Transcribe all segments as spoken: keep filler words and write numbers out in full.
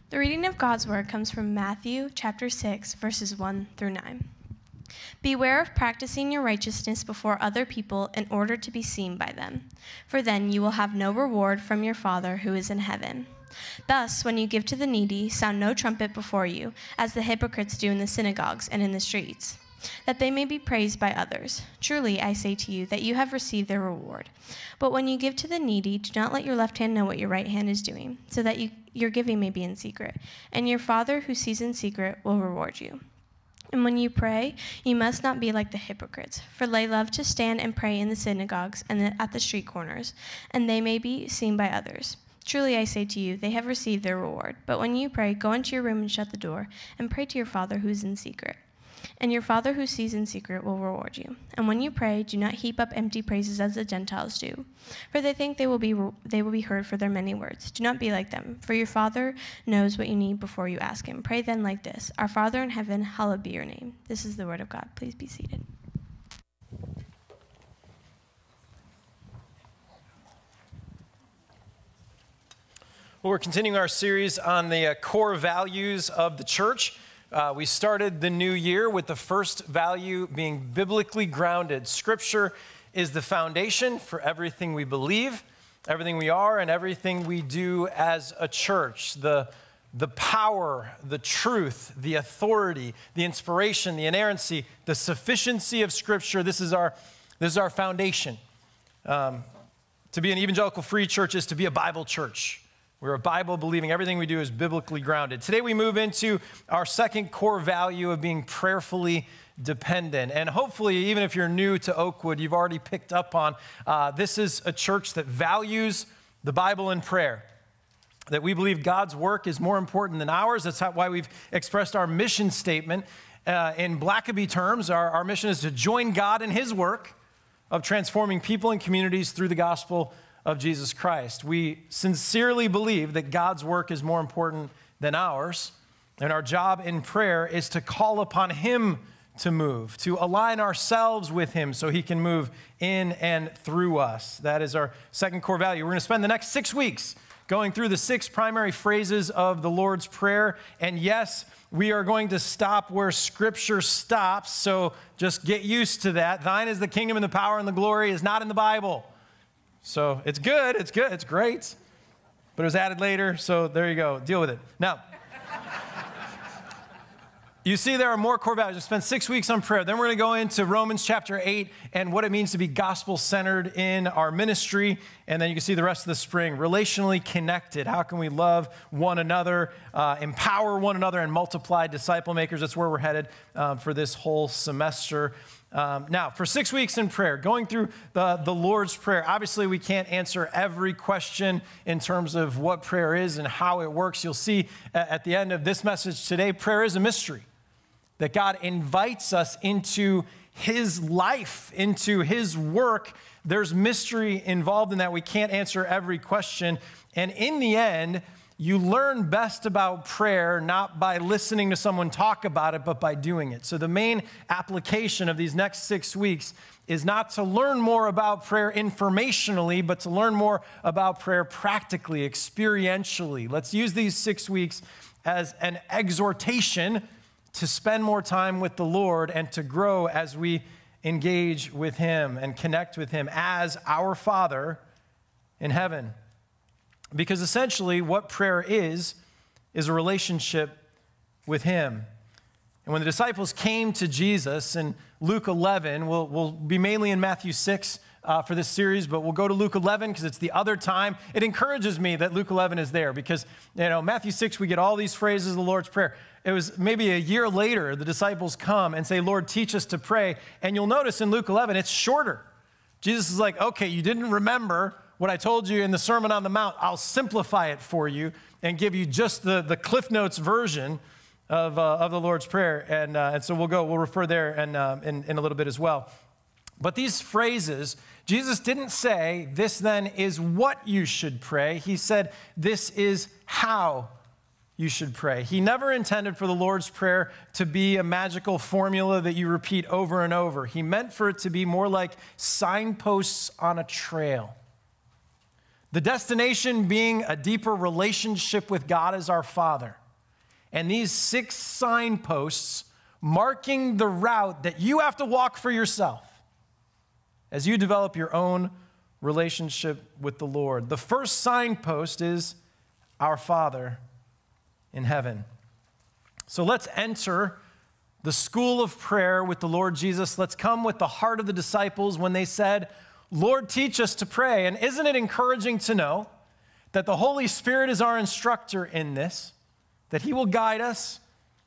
The reading of God's word comes from Matthew chapter six, verses one through nine. Beware of practicing your righteousness before other people in order to be seen by them, for then you will have no reward from your Father who is in heaven. Thus, when you give to the needy, sound no trumpet before you, as the hypocrites do in the synagogues and in the streets, that they may be praised by others. Truly, I say to you that you have received their reward. But when you give to the needy, do not let your left hand know what your right hand is doing, so that you, your giving may be in secret, and your Father who sees in secret will reward you. And when you pray, you must not be like the hypocrites, for they love to stand and pray in the synagogues and at the street corners, and they may be seen by others. Truly, I say to you, they have received their reward. But when you pray, go into your room and shut the door, and pray to your Father who is in secret. And your Father who sees in secret will reward you. And when you pray, do not heap up empty praises as the Gentiles do, for they think they will be they will be heard for their many words. Do not be like them, for your Father knows what you need before you ask him. Pray then like this: Our Father in heaven, hallowed be your name. This is the word of God. Please be seated. Well, we're continuing our series on the uh, core values of the church. Uh, we started the new year with the first value being biblically grounded. Scripture is the foundation for everything we believe, everything we are, and everything we do as a church. The, the power, the truth, the authority, the inspiration, the inerrancy, the sufficiency of Scripture, this is our, this is our foundation. Um, to be an evangelical free church is to be a Bible church. We're a Bible-believing. Everything we do is biblically grounded. Today we move into our second core value of being prayerfully dependent. And hopefully, even if you're new to Oakwood, you've already picked up on uh, this is a church that values the Bible and prayer. That we believe God's work is more important than ours. That's how, why we've expressed our mission statement. Uh, in Blackaby terms, our, our mission is to join God in his work of transforming people and communities through the gospel of Jesus Christ. We sincerely believe that God's work is more important than ours, and our job in prayer is to call upon him to move, to align ourselves with him so he can move in and through us. That is our second core value. We're going to spend the next six weeks going through the six primary phrases of the Lord's Prayer, and yes, we are going to stop where Scripture stops, so just get used to that. Thine is the kingdom and the power and the glory is not in the Bible. So it's good, it's good, it's great, but it was added later, so there you go, deal with it. Now, you see there are more core values. We spent six weeks on prayer. Then we're going to go into Romans chapter eight and what it means to be gospel-centered in our ministry. And then you can see the rest of the spring, relationally connected. How can we love one another, uh, empower one another, and multiply disciple makers? That's where we're headed um, for this whole semester. Um, now, for six weeks in prayer, going through the, the Lord's Prayer, obviously we can't answer every question in terms of what prayer is and how it works. You'll see at the end of this message today, prayer is a mystery, that God invites us into his life, into his work. There's mystery involved in that. We can't answer every question. And in the end, you learn best about prayer not by listening to someone talk about it, but by doing it. So the main application of these next six weeks is not to learn more about prayer informationally, but to learn more about prayer practically, experientially. Let's use these six weeks as an exhortation to spend more time with the Lord and to grow as we engage with him and connect with him as our Father in heaven. Because essentially what prayer is, is a relationship with him. And when the disciples came to Jesus in Luke eleven, we'll, we'll be mainly in Matthew six uh, for this series, but we'll go to Luke eleven because it's the other time. It encourages me that Luke eleven is there because, you know, Matthew six, we get all these phrases of the Lord's Prayer. It was maybe a year later, the disciples come and say, Lord, teach us to pray. And you'll notice in Luke eleven, it's shorter. Jesus is like, okay, you didn't remember what I told you in the Sermon on the Mount. I'll simplify it for you and give you just the, the Cliff Notes version of, uh, of the Lord's Prayer. And, uh, and so we'll go, we'll refer there and, uh, in, in a little bit as well. But these phrases, Jesus didn't say, this then is what you should pray. He said, this is how you should pray. He never intended for the Lord's Prayer to be a magical formula that you repeat over and over. He meant for it to be more like signposts on a trail. The destination being a deeper relationship with God as our Father. And these six signposts marking the route that you have to walk for yourself as you develop your own relationship with the Lord. The first signpost is our Father in heaven. So let's enter the school of prayer with the Lord Jesus. Let's come with the heart of the disciples when they said, Lord, teach us to pray. And isn't it encouraging to know that the Holy Spirit is our instructor in this, that he will guide us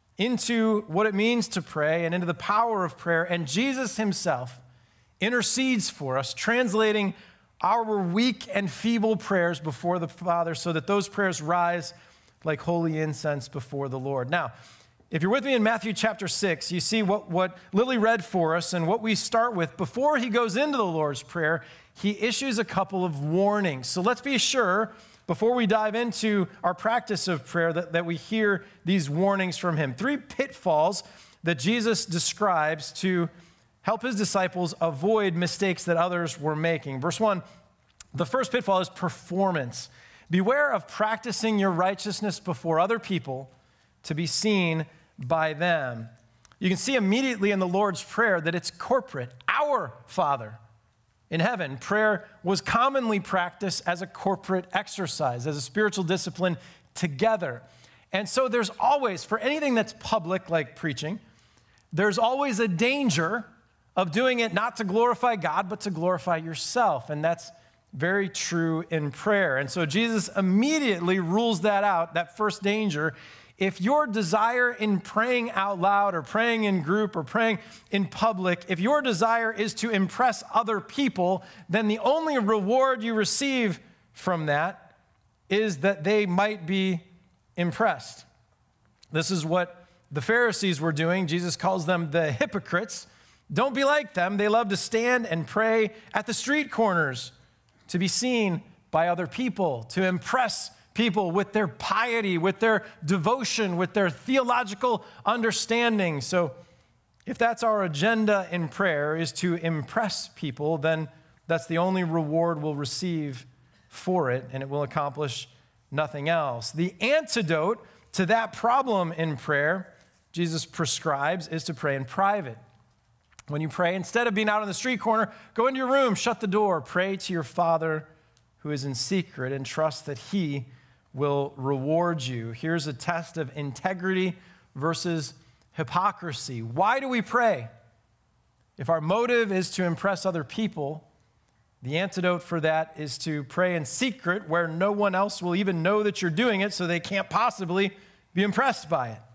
into what it means to pray and into the power of prayer. And Jesus himself intercedes for us, translating our weak and feeble prayers before the Father so that those prayers rise like holy incense before the Lord. Now, if you're with me in Matthew chapter six, you see what, what Lily read for us and what we start with. Before he goes into the Lord's Prayer, he issues a couple of warnings. So let's be sure, before we dive into our practice of prayer, that, that we hear these warnings from him. Three pitfalls that Jesus describes to help his disciples avoid mistakes that others were making. Verse one, the first pitfall is performance. Beware of practicing your righteousness before other people to be seen by them. You can see immediately in the Lord's Prayer that it's corporate. Our Father in heaven. Prayer was commonly practiced as a corporate exercise, as a spiritual discipline together. And so there's always, for anything that's public, like preaching, there's always a danger of doing it not to glorify God, but to glorify yourself. And that's very true in prayer. And so Jesus immediately rules that out, that first danger. If your desire in praying out loud or praying in group or praying in public, if your desire is to impress other people, then the only reward you receive from that is that they might be impressed. This is what the Pharisees were doing. Jesus calls them the hypocrites. Don't be like them. They love to stand and pray at the street corners to be seen by other people, to impress people with their piety, with their devotion, with their theological understanding. So if that's our agenda in prayer, is to impress people, then that's the only reward we'll receive for it, and it will accomplish nothing else. The antidote to that problem in prayer, Jesus prescribes, is to pray in private. When you pray, instead of being out on the street corner, go into your room, shut the door, pray to your Father who is in secret, and trust that he will reward you. Here's a test of integrity versus hypocrisy. Why do we pray? If our motive is to impress other people, the antidote for that is to pray in secret where no one else will even know that you're doing it, so they can't possibly be impressed by it.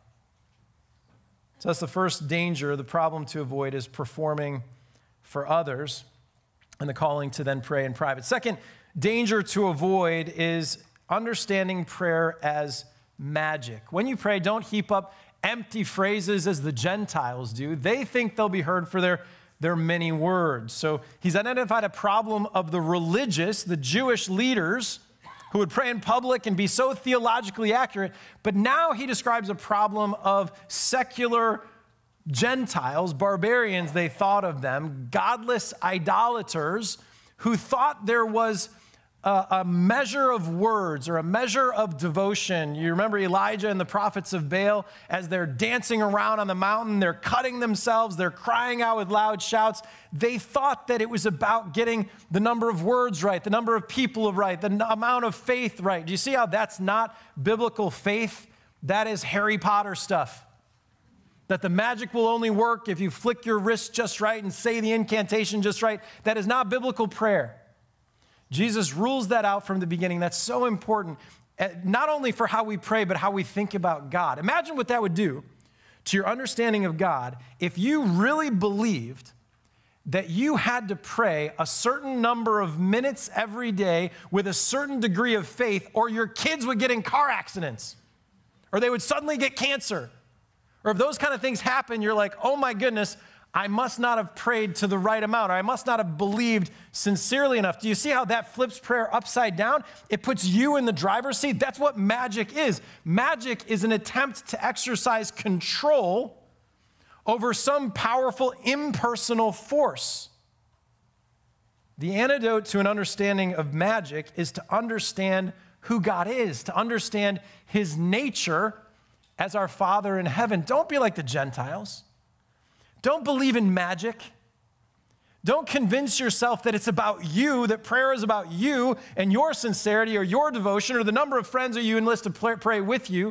So that's the first danger. The problem to avoid is performing for others and the calling to then pray in private. Second danger to avoid is understanding prayer as magic. When you pray, don't heap up empty phrases as the Gentiles do. They think they'll be heard for their, their many words. So he's identified a problem of the religious, the Jewish leaders, who would pray in public and be so theologically accurate. But now he describes a problem of secular Gentiles, barbarians, they thought of them, godless idolaters, who thought there was a, a measure of words or a measure of devotion. You remember Elijah and the prophets of Baal, as they're dancing around on the mountain, they're cutting themselves, they're crying out with loud shouts. They thought that it was about getting the number of words right, the number of people right, the amount of faith right. Do you see how that's not biblical faith? That is Harry Potter stuff. That the magic will only work if you flick your wrist just right and say the incantation just right. That is not biblical prayer. Jesus rules that out from the beginning. That's so important, not only for how we pray, but how we think about God. Imagine what that would do to your understanding of God if you really believed that you had to pray a certain number of minutes every day with a certain degree of faith, or your kids would get in car accidents, or they would suddenly get cancer. Or if those kind of things happen, you're like, oh my goodness, I must not have prayed to the right amount, or I must not have believed sincerely enough. Do you see how that flips prayer upside down? It puts you in the driver's seat. That's what magic is. Magic is an attempt to exercise control over some powerful impersonal force. The antidote to an understanding of magic is to understand who God is, to understand his nature as our Father in heaven. Don't be like the Gentiles. Don't believe in magic. Don't convince yourself that it's about you, that prayer is about you and your sincerity or your devotion or the number of friends that you enlist to pray with you.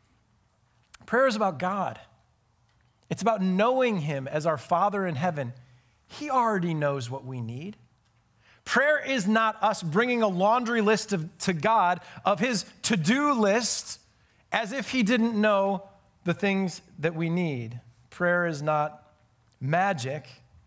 Prayer is about God. It's about knowing him as our Father in heaven. He already knows what we need. Prayer is not us bringing a laundry list of, to God of his to-do list as if he didn't know the things that we need. Prayer is not magic.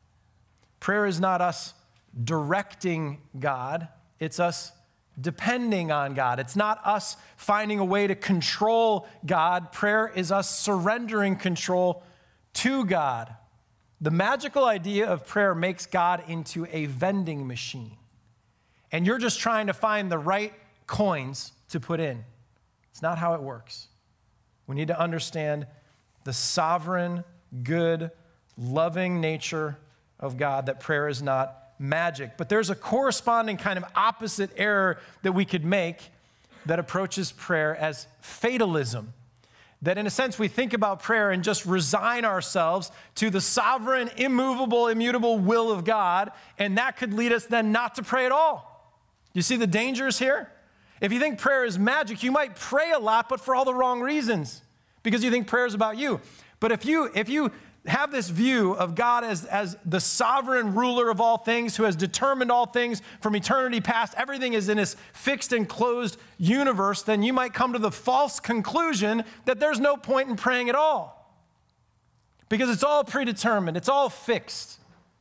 Prayer is not us directing God. It's us depending on God. It's not us finding a way to control God. Prayer is us surrendering control to God. The magical idea of prayer makes God into a vending machine. And you're just trying to find the right coins to put in. It's not how it works. We need to understand the sovereign, good, loving nature of God, that prayer is not magic. But there's a corresponding kind of opposite error that we could make that approaches prayer as fatalism. That in a sense, we think about prayer and just resign ourselves to the sovereign, immovable, immutable will of God, and that could lead us then not to pray at all. You see the dangers here? If you think prayer is magic, you might pray a lot, but for all the wrong reasons, because you think prayer is about you. But if you, if you have this view of God as, as the sovereign ruler of all things, who has determined all things from eternity past, everything is in this fixed and closed universe, then you might come to the false conclusion that there's no point in praying at all. Because it's all predetermined, it's all fixed.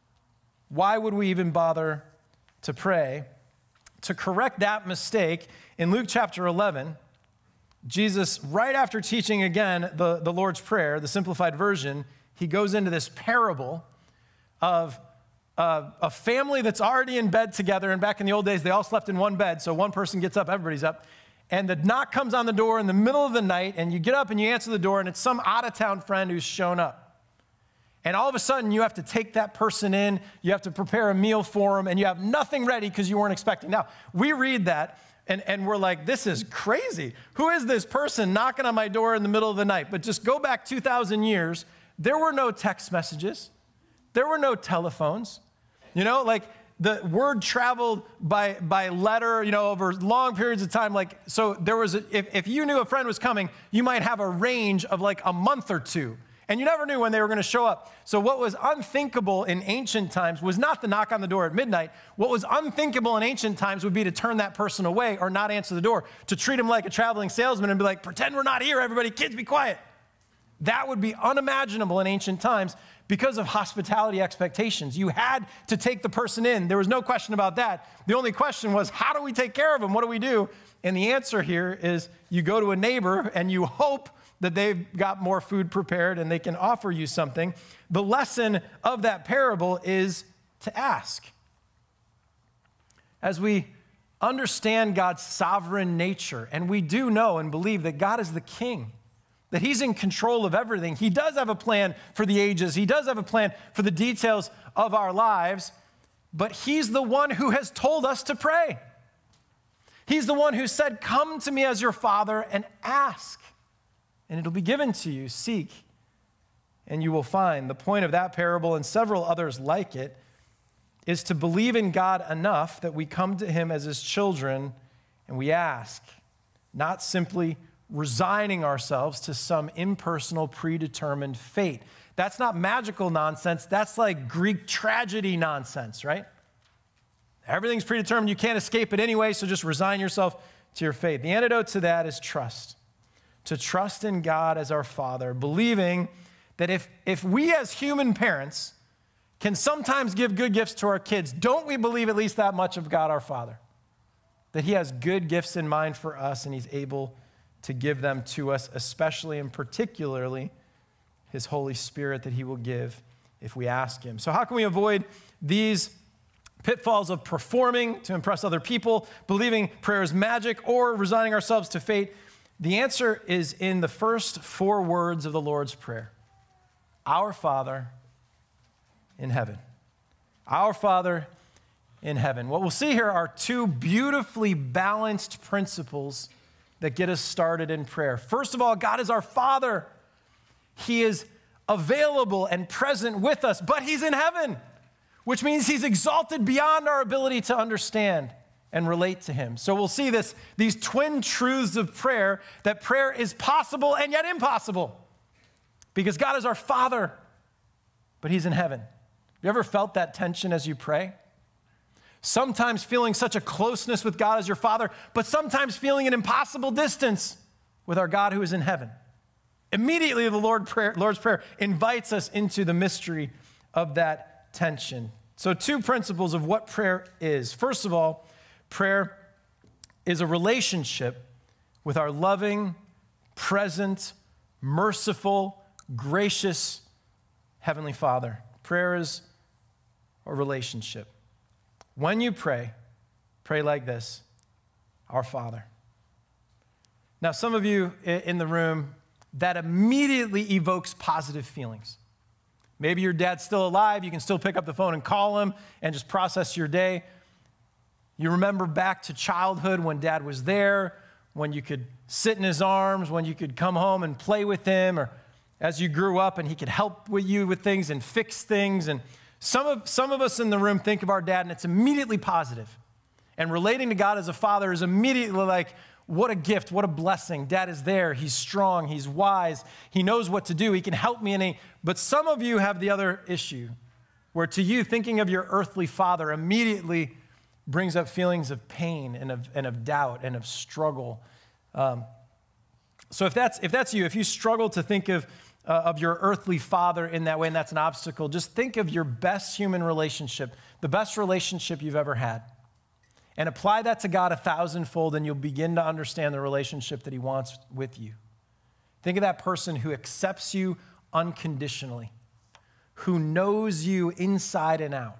Why would we even bother to pray? To correct that mistake, in Luke chapter eleven, Jesus, right after teaching again the, the Lord's Prayer, the simplified version, he goes into this parable of uh, a family that's already in bed together. And back in the old days, they all slept in one bed. So one person gets up, everybody's up. And the knock comes on the door in the middle of the night. And you get up and you answer the door. And it's some out-of-town friend who's shown up. And all of a sudden, you have to take that person in. You have to prepare a meal for them. And you have nothing ready because you weren't expecting. Now, we read that. And, and we're like, this is crazy. Who is this person knocking on my door in the middle of the night? But just go back two thousand years. There were no text messages. There were no telephones. You know, like the word traveled by, by letter, you know, over long periods of time. Like, so there was, a, if, if you knew a friend was coming, you might have a range of like a month or two. And you never knew when they were going to show up. So what was unthinkable in ancient times was not to knock on the door at midnight. What was unthinkable in ancient times would be to turn that person away or not answer the door, to treat him like a traveling salesman and be like, pretend we're not here, everybody, kids, be quiet. That would be unimaginable in ancient times because of hospitality expectations. You had to take the person in. There was no question about that. The only question was, how do we take care of them? What do we do? And the answer here is you go to a neighbor and you hope that they've got more food prepared and they can offer you something. The lesson of that parable is to ask. As we understand God's sovereign nature, and we do know and believe that God is the king, that he's in control of everything. He does have a plan for the ages. He does have a plan for the details of our lives, but he's the one who has told us to pray. He's the one who said, come to me as your Father and ask, and it'll be given to you. Seek, and you will find. The point of that parable and several others like it is to believe in God enough that we come to him as his children and we ask, not simply resigning ourselves to some impersonal, predetermined fate. That's not magical nonsense. That's like Greek tragedy nonsense, right? Everything's predetermined. You can't escape it anyway, so just resign yourself to your fate. The antidote to that is trust. To trust in God as our Father, believing that if, if we as human parents can sometimes give good gifts to our kids, don't we believe at least that much of God our Father? That he has good gifts in mind for us and he's able to give them to us, especially and particularly his Holy Spirit that he will give if we ask him. So how can we avoid these pitfalls of performing to impress other people, believing prayer is magic, or resigning ourselves to fate? The answer is in the first four words of the Lord's Prayer. Our Father in heaven. Our Father in heaven. What we'll see here are two beautifully balanced principles that get us started in prayer. First of all, God is our Father. He is available and present with us, but he's in heaven, which means he's exalted beyond our ability to understand and relate to him. So we'll see this, these twin truths of prayer, that prayer is possible and yet impossible, because God is our Father, but he's in heaven. You ever felt that tension as you pray? Sometimes feeling such a closeness with God as your Father, but sometimes feeling an impossible distance with our God who is in heaven. Immediately, the Lord prayer, Lord's Prayer invites us into the mystery of that tension. So two principles of what prayer is. First of all, prayer is a relationship with our loving, present, merciful, gracious Heavenly Father. Prayer is a relationship. When you pray, pray like this: Our Father. Now, some of you in the room, that immediately evokes positive feelings. Maybe your dad's still alive. You can still pick up the phone and call him and just process your day. You remember back to childhood when dad was there, when you could sit in his arms, when you could come home and play with him, or as you grew up and he could help with you with things and fix things. And some of, some of us in the room think of our dad and it's immediately positive. And relating to God as a father is immediately like, what a gift, what a blessing. Dad is there, he's strong, he's wise, he knows what to do, he can help me. And he, but some of you have the other issue, where to you, thinking of your earthly father immediately brings up feelings of pain and of, and of doubt and of struggle. Um, so if that's, if that's you, if you struggle to think of, uh, of your earthly father in that way, and that's an obstacle, just think of your best human relationship, the best relationship you've ever had, and apply that to God a thousandfold, and you'll begin to understand the relationship that he wants with you. Think of that person who accepts you unconditionally, who knows you inside and out,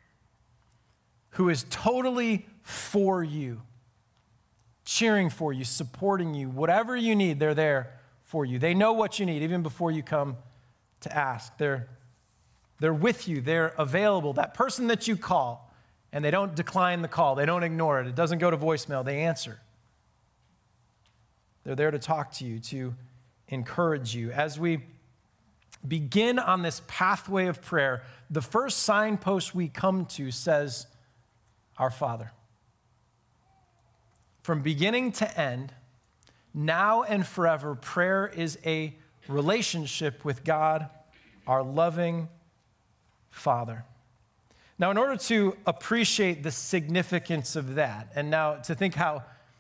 who is totally for you, cheering for you, supporting you. Whatever you need, they're there for you. They know what you need even before you come to ask. They're, they're with you. They're available. That person that you call, and they don't decline the call. They don't ignore it. It doesn't go to voicemail. They answer. They're there to talk to you, to encourage you. As we begin on this pathway of prayer, the first signpost we come to says, Our Father. From beginning to end, now and forever, prayer is a relationship with God, our loving Father. Now, in order to appreciate the significance of that, and now to think how,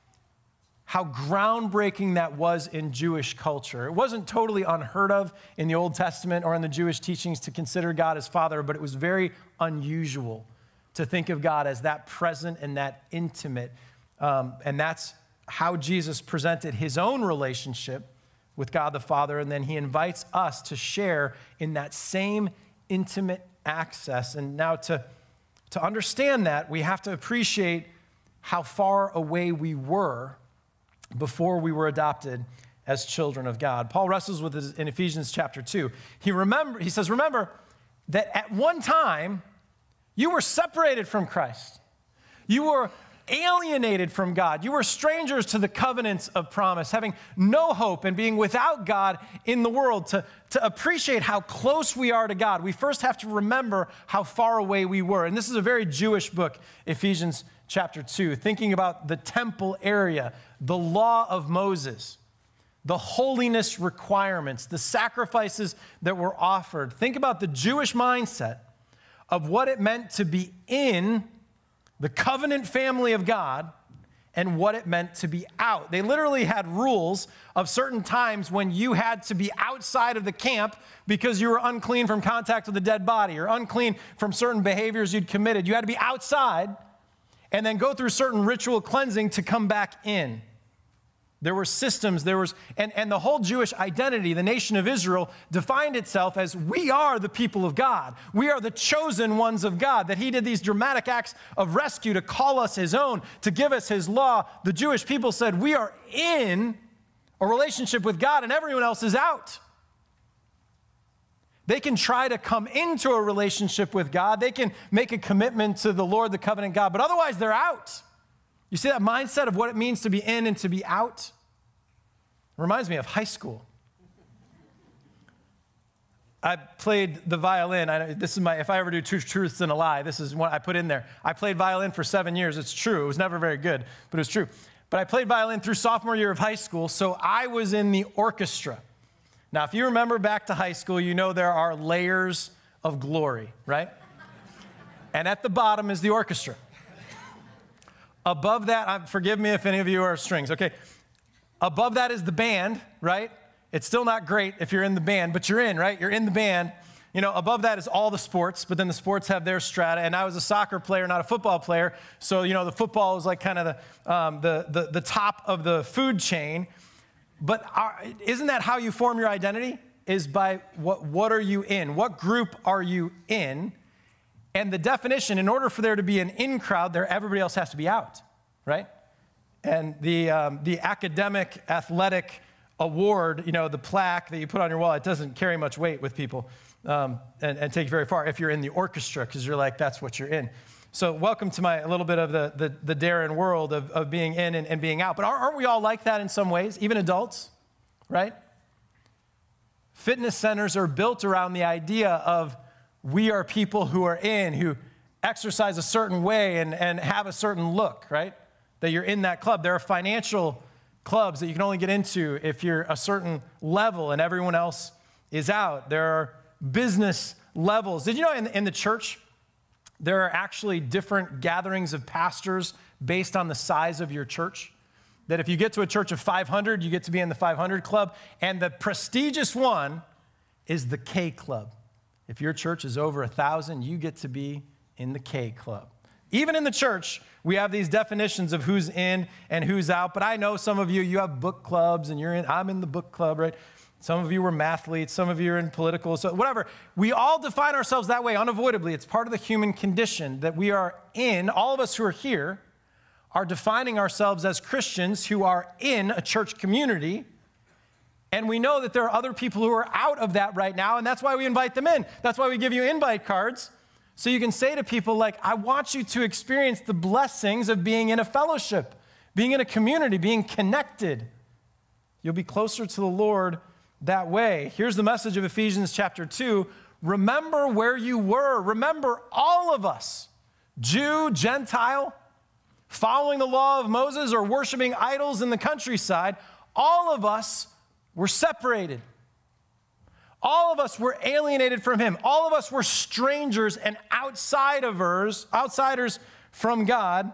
how groundbreaking that was in Jewish culture, it wasn't totally unheard of in the Old Testament or in the Jewish teachings to consider God as Father, but it was very unusual to think of God as that present and that intimate. Um, and that's how Jesus presented his own relationship with God the Father, and then he invites us to share in that same intimate access. And now to, to understand that, we have to appreciate how far away we were before we were adopted as children of God. Paul wrestles with this in Ephesians chapter two. He, remember, he says, remember that at one time you were separated from Christ. You were alienated from God. You were strangers to the covenants of promise, having no hope and being without God in the world. To, to appreciate how close we are to God, we first have to remember how far away we were. And this is a very Jewish book, Ephesians chapter two, thinking about the temple area, the law of Moses, the holiness requirements, the sacrifices that were offered. Think about the Jewish mindset of what it meant to be in the covenant family of God and what it meant to be out. They literally had rules of certain times when you had to be outside of the camp because you were unclean from contact with a dead body or unclean from certain behaviors you'd committed. You had to be outside and then go through certain ritual cleansing to come back in. There were systems, there was, and, and the whole Jewish identity, the nation of Israel, defined itself as we are the people of God. We are the chosen ones of God, that he did these dramatic acts of rescue to call us his own, to give us his law. The Jewish people said, we are in a relationship with God and everyone else is out. They can try to come into a relationship with God. They can make a commitment to the Lord, the covenant God, but otherwise they're out. You see that mindset of what it means to be in and to be out? Reminds me of high school. I played the violin. I, this is my, if I ever do two truths and a lie, this is what I put in there. I played violin for seven years. It's true. It was never very good, but it was true. But I played violin through sophomore year of high school, so I was in the orchestra. Now, if you remember back to high school, you know there are layers of glory, right? And at the bottom is the orchestra. Above that, forgive me if any of you are strings, okay? Above that is the band, right? It's still not great if you're in the band, but you're in, right? You're in the band. You know, above that is all the sports, but then the sports have their strata. And I was a soccer player, not a football player. So, you know, the football was like kind of the, um, the, the, the top of the food chain. But our, isn't that how you form your identity? Is by what, what are you in? What group are you in? And the definition, in order for there to be an in crowd, there everybody else has to be out, right? And the, um, the academic, athletic award, you know, the plaque that you put on your wall, it doesn't carry much weight with people um, and, and take you very far if you're in the orchestra, because you're like, that's what you're in. So welcome to my a little bit of the, the, the Darren world of, of being in and, and being out. But aren't we all like that in some ways, even adults, right? Fitness centers are built around the idea of we are people who are in, who exercise a certain way and, and have a certain look, right? That you're in that club. There are financial clubs that you can only get into if you're a certain level and everyone else is out. There are business levels. Did you know in, in the church, there are actually different gatherings of pastors based on the size of your church? That if you get to a church of five hundred, you get to be in the five hundred club. And the prestigious one is the K club. If your church is over one thousand, you get to be in the K club. Even in the church, we have these definitions of who's in and who's out. But I know some of you, you have book clubs and you're in, I'm in the book club, right? Some of you were mathletes, some of you are in political, so whatever. We all define ourselves that way unavoidably. It's part of the human condition that we are in. All of us who are here are defining ourselves as Christians who are in a church community. And we know that there are other people who are out of that right now, and that's why we invite them in. That's why we give you invite cards. So you can say to people like, I want you to experience the blessings of being in a fellowship, being in a community, being connected. You'll be closer to the Lord that way. Here's the message of Ephesians chapter two. Remember where you were. Remember all of us, Jew, Gentile, following the law of Moses or worshiping idols in the countryside. All of us were separated. All of us were alienated from him. All of us were strangers and outsiders, outsiders from God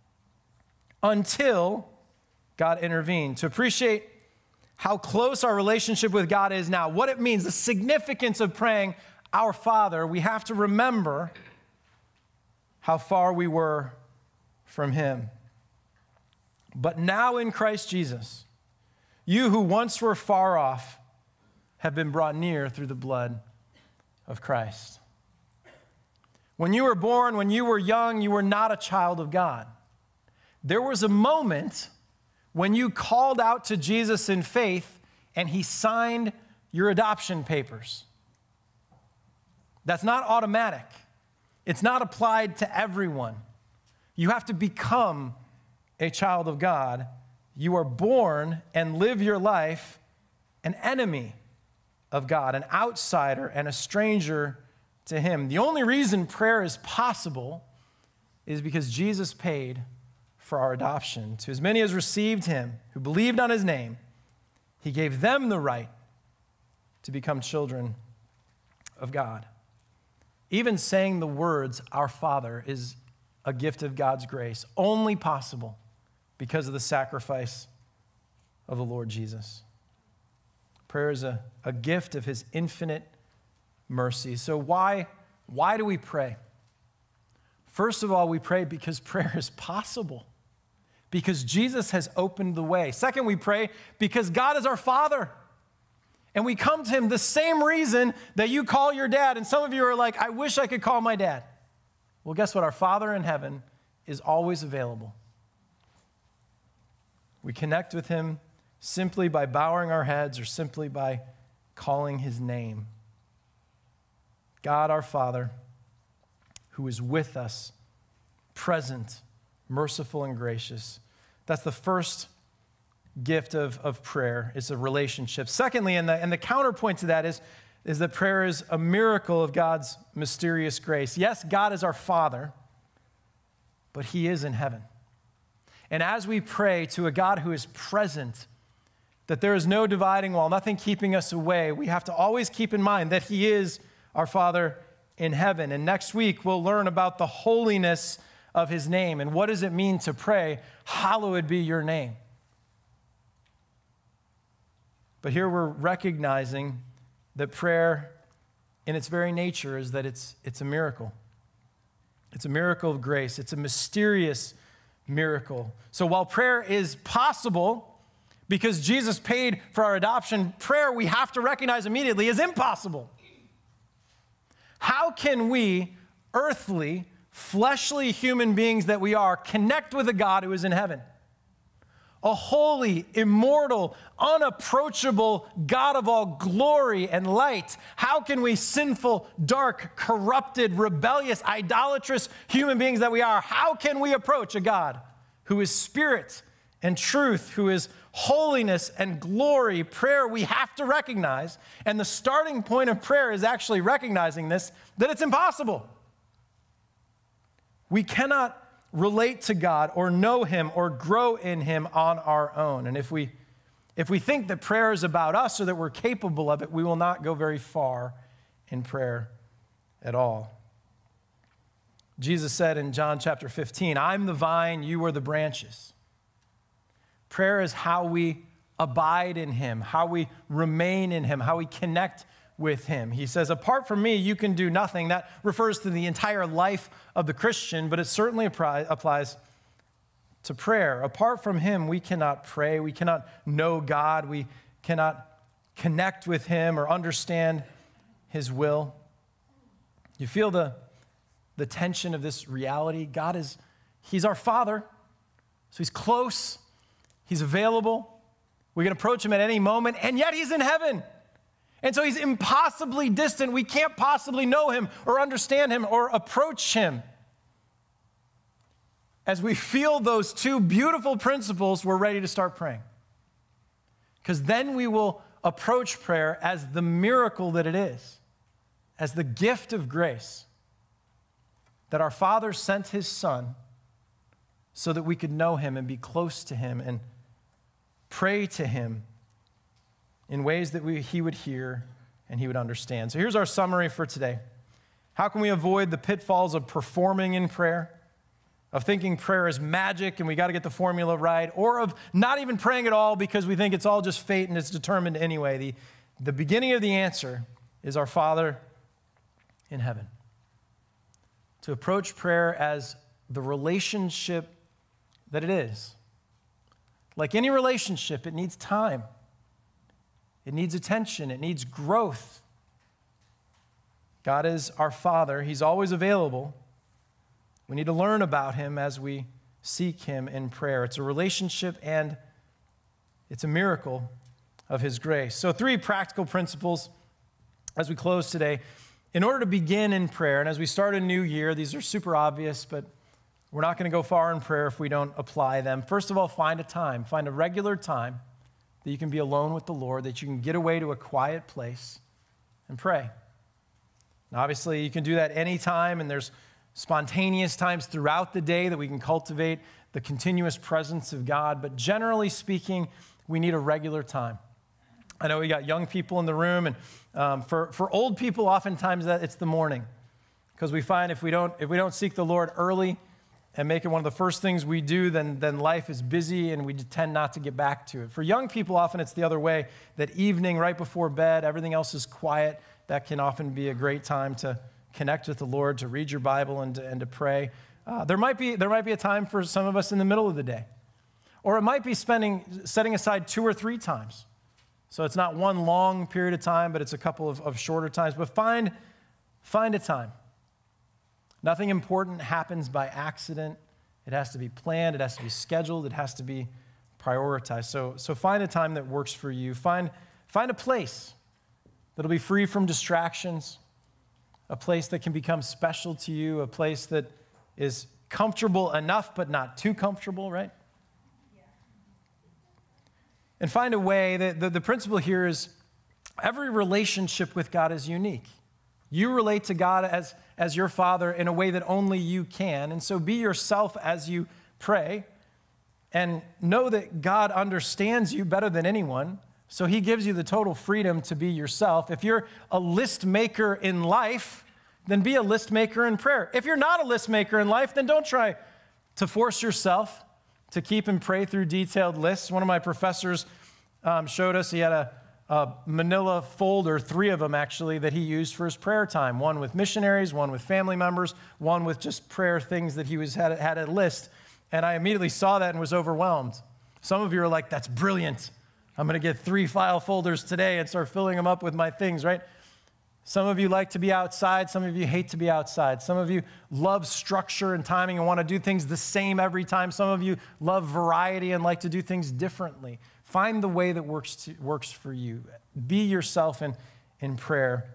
until God intervened. To appreciate how close our relationship with God is now, what it means, the significance of praying, Our Father, we have to remember how far we were from him. But now in Christ Jesus, you who once were far off have been brought near through the blood of Christ. When you were born, when you were young, you were not a child of God. There was a moment when you called out to Jesus in faith and he signed your adoption papers. That's not automatic. It's not applied to everyone. You have to become a child of God. You are born and live your life an enemy of God, an outsider and a stranger to him. The only reason prayer is possible is because Jesus paid for our adoption. To as many as received him, who believed on his name, he gave them the right to become children of God. Even saying the words, Our Father, is a gift of God's grace, only possible because of the sacrifice of the Lord Jesus. Prayer is a, a gift of his infinite mercy. So why, why do we pray? First of all, we pray because prayer is possible, because Jesus has opened the way. Second, we pray because God is our Father. And we come to him the same reason that you call your dad. And some of you are like, I wish I could call my dad. Well, guess what? Our Father in heaven is always available. We connect with him simply by bowing our heads or simply by calling his name. God our Father, who is with us, present, merciful, and gracious. That's the first gift of, of prayer. It's a relationship. Secondly, and the, and the counterpoint to that is, is that prayer is a miracle of God's mysterious grace. Yes, God is our Father, but he is in heaven. And as we pray to a God who is present, that there is no dividing wall, nothing keeping us away, we have to always keep in mind that he is our Father in heaven. And next week, we'll learn about the holiness of his name and what does it mean to pray, hallowed be your name. But here we're recognizing that prayer in its very nature is that it's, it's a miracle. It's a miracle of grace. It's a mysterious miracle. So while prayer is possible because Jesus paid for our adoption, prayer we have to recognize immediately is impossible. How can we, earthly, fleshly human beings that we are, connect with a God who is in heaven? A holy, immortal, unapproachable God of all glory and light. How can we, sinful, dark, corrupted, rebellious, idolatrous human beings that we are, how can we approach a God who is spirit and truth, who is holiness and glory? Prayer we have to recognize, and the starting point of prayer is actually recognizing this, that it's impossible. We cannot relate to God or know him or grow in him on our own. And if we, if we think that prayer is about us or that we're capable of it, we will not go very far in prayer at all. Jesus said in John chapter fifteen, I'm the vine, you are the branches. Prayer is how we abide in him, how we remain in him, how we connect with him. He says, apart from me, you can do nothing. That refers to the entire life of the Christian, but it certainly applies to prayer. Apart from him, we cannot pray. We cannot know God. We cannot connect with him or understand his will. You feel the, the tension of this reality? God is, he's our Father, so he's close. He's available. We can approach him at any moment, and yet he's in heaven. And so he's impossibly distant. We can't possibly know him or understand him or approach him. As we feel those two beautiful principles, we're ready to start praying. Because then we will approach prayer as the miracle that it is, as the gift of grace, that our Father sent his Son so that we could know him and be close to him and pray to him in ways that we, he would hear and he would understand. So here's our summary for today. How can we avoid the pitfalls of performing in prayer, of thinking prayer is magic and we got to get the formula right, or of not even praying at all because we think it's all just fate and it's determined anyway? The, the beginning of the answer is our Father in heaven. To approach prayer as the relationship that it is. Like any relationship, it needs time. It needs attention. It needs growth. God is our Father. He's always available. We need to learn about him as we seek him in prayer. It's a relationship and it's a miracle of his grace. So three practical principles as we close today. In order to begin in prayer, and as we start a new year, these are super obvious, but we're not going to go far in prayer if we don't apply them. First of all, find a time. Find a regular time that you can be alone with the Lord, that you can get away to a quiet place and pray. Now, obviously, you can do that anytime, and there's spontaneous times throughout the day that we can cultivate the continuous presence of God, but generally speaking, we need a regular time. I know we got young people in the room, and um, for, for old people, oftentimes that it's the morning, because we find if we don't if we don't seek the Lord early and make it one of the first things we do, then, then life is busy and we tend not to get back to it. For young people, often it's the other way, that evening right before bed, everything else is quiet. That can often be a great time to connect with the Lord, to read your Bible and to, and to pray. Uh, there might be there might be a time for some of us in the middle of the day. Or it might be spending setting aside two or three times. So it's not one long period of time, but it's a couple of, of shorter times. But find, find a time. Nothing important happens by accident. It has to be planned. It has to be scheduled. It has to be prioritized. So, so find a time that works for you. Find, find a place that'll be free from distractions, a place that can become special to you, a place that is comfortable enough but not too comfortable, right? and find a way that the, the principle here is every relationship with God is unique. You relate to God as, as your Father in a way that only you can. And so be yourself as you pray and know that God understands you better than anyone. So he gives you the total freedom to be yourself. If you're a list maker in life, then be a list maker in prayer. If you're not a list maker in life, then don't try to force yourself to keep and pray through detailed lists. One of my professors um, showed us he had a, a manila folder, three of them actually, that he used for his prayer time. One with missionaries, one with family members, one with just prayer things that he was had, had a list. And I immediately saw that and was overwhelmed. Some of you are like, that's brilliant. I'm going to get three file folders today and start filling them up with my things, right? Some of you like to be outside. Some of you hate to be outside. Some of you love structure and timing and want to do things the same every time. Some of you love variety and like to do things differently. Find the way that works to, works for you. Be yourself in, in prayer.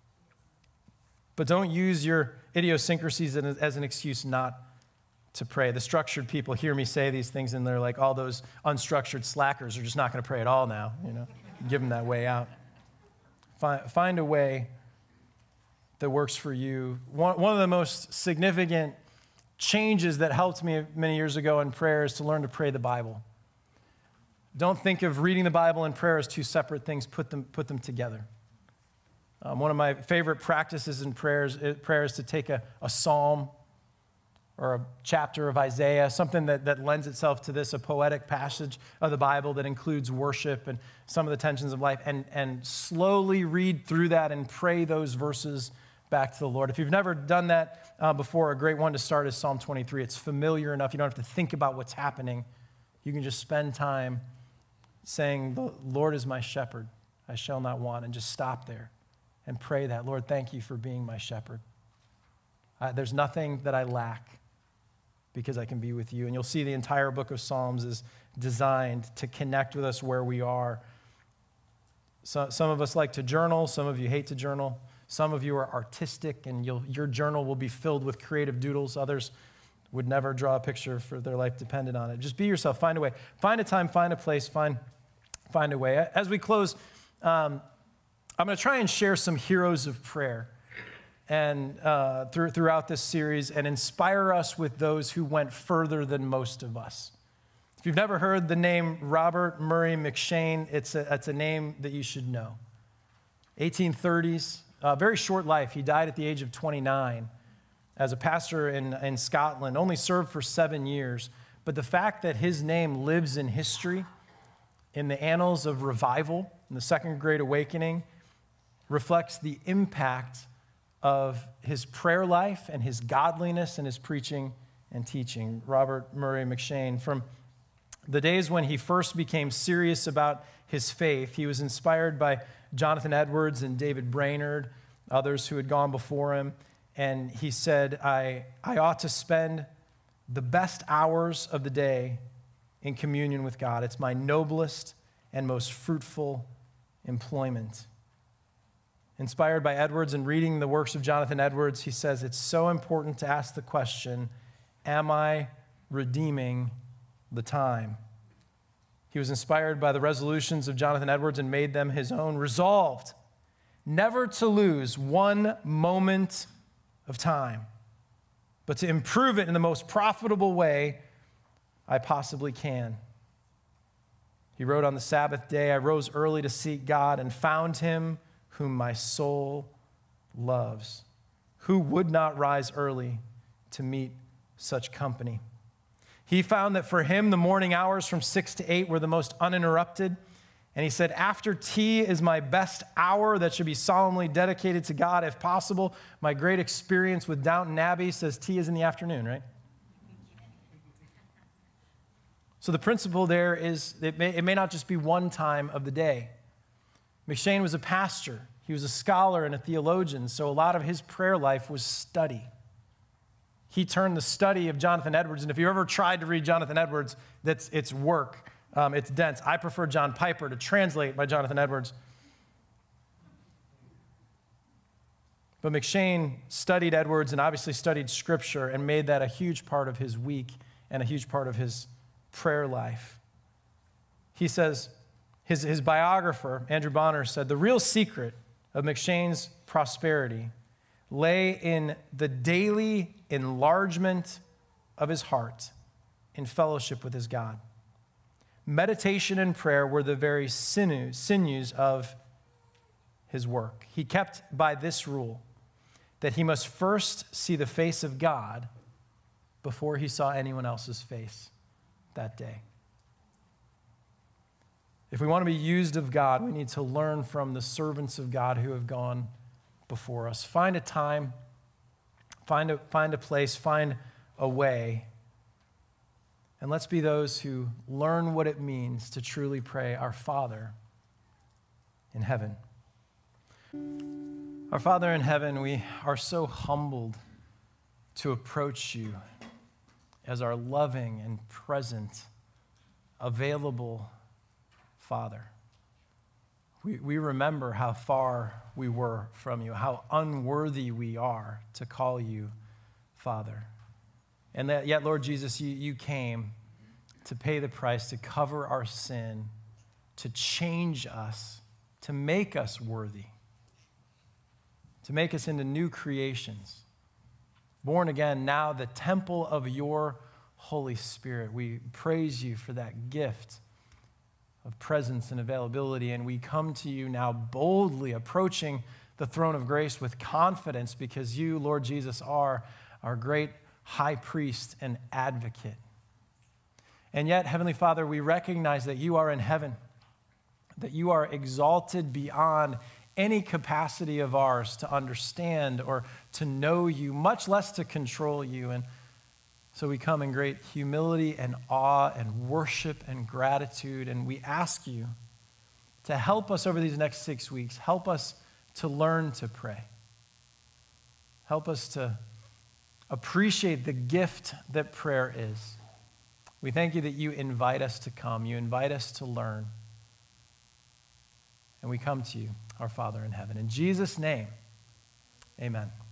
But don't use your idiosyncrasies as an excuse not to pray. The structured people hear me say these things and they're like, all those unstructured slackers are just not going to pray at all now. You know, give them that way out. Find, find a way that works for you. One, one of the most significant changes that helped me many years ago in prayer is to learn to pray the Bible. Don't think of reading the Bible and prayer as two separate things. Put them, put them together. Um, one of my favorite practices in prayers, prayer is to take a, a psalm or a chapter of Isaiah, something that, that lends itself to this, a poetic passage of the Bible that includes worship and some of the tensions of life, and, and slowly read through that and pray those verses back to the Lord. If you've never done that uh, before, a great one to start is Psalm twenty-three. It's familiar enough. You don't have to think about what's happening. You can just spend time saying, the Lord is my shepherd. I shall not want, and just stop there and pray that. Lord, thank you for being my shepherd. Uh, there's nothing that I lack because I can be with you. And you'll see the entire book of Psalms is designed to connect with us where we are. So, some of us like to journal. Some of you hate to journal. Some of you are artistic, and you'll, your journal will be filled with creative doodles. Others would never draw a picture for their life dependent on it. Just be yourself. Find a way. Find a time. Find a place. Find, find a way. As we close, um, I'm going to try and share some heroes of prayer and uh, through, throughout this series and inspire us with those who went further than most of us. If you've never heard the name Robert Murray M'Cheyne, it's a, it's a name that you should know. eighteen thirties, uh, very short life. He died at the age of twenty-nine as a pastor in, in Scotland, only served for seven years. But the fact that his name lives in history, in the annals of revival, in the Second Great Awakening, reflects the impact of his prayer life and his godliness and his preaching and teaching. Robert Murray M'Cheyne, from the days when he first became serious about his faith, he was inspired by Jonathan Edwards and David Brainerd, others who had gone before him, and he said, I, I ought to spend the best hours of the day in communion with God. It's my noblest and most fruitful employment. Inspired by Edwards and reading the works of Jonathan Edwards, he says, it's so important to ask the question, am I redeeming the time? He was inspired by the resolutions of Jonathan Edwards and made them his own. Resolved never to lose one moment of time, but to improve it in the most profitable way I possibly can. He wrote, on the Sabbath day, I rose early to seek God and found him whom my soul loves. Who would not rise early to meet such company? He found that for him, the morning hours from six to eight were the most uninterrupted. And he said, after tea is my best hour that should be solemnly dedicated to God, if possible. My great experience with Downton Abbey says tea is in the afternoon, right? So the principle there is it may, it may not just be one time of the day. M'Cheyne was a pastor. He was a scholar and a theologian, so a lot of his prayer life was study. He turned the study of Jonathan Edwards, and if you ever tried to read Jonathan Edwards, that's it's work. Um, it's dense. I prefer John Piper to translate by Jonathan Edwards. But M'Cheyne studied Edwards and obviously studied Scripture and made that a huge part of his week and a huge part of his prayer life. He says, His, his biographer, Andrew Bonner, said, the real secret of McCheyne's prosperity lay in the daily enlargement of his heart in fellowship with his God. Meditation and prayer were the very sinews, sinews of his work. He kept by this rule, that he must first see the face of God before he saw anyone else's face that day. If we want to be used of God, we need to learn from the servants of God who have gone before us. Find a time, find a, find a place, find a way, and let's be those who learn what it means to truly pray, Our Father in heaven. Our Father in heaven, we are so humbled to approach you as our loving and present, available Father. We, we remember how far we were from you, how unworthy we are to call you Father. And that yet, Lord Jesus, you, you came to pay the price, to cover our sin, to change us, to make us worthy, to make us into new creations, born again, now the temple of your Holy Spirit. We praise you for that gift of presence and availability, and we come to you now boldly approaching the throne of grace with confidence because you, Lord Jesus, are our great high priest and advocate. And yet, Heavenly Father, we recognize that you are in heaven, that you are exalted beyond any capacity of ours to understand or to know you, much less to control you. And so we come in great humility and awe and worship and gratitude, and we ask you to help us over these next six weeks. Help us to learn to pray. Help us to appreciate the gift that prayer is. We thank you that you invite us to come. You invite us to learn. And we come to you, our Father in heaven. In Jesus' name, amen.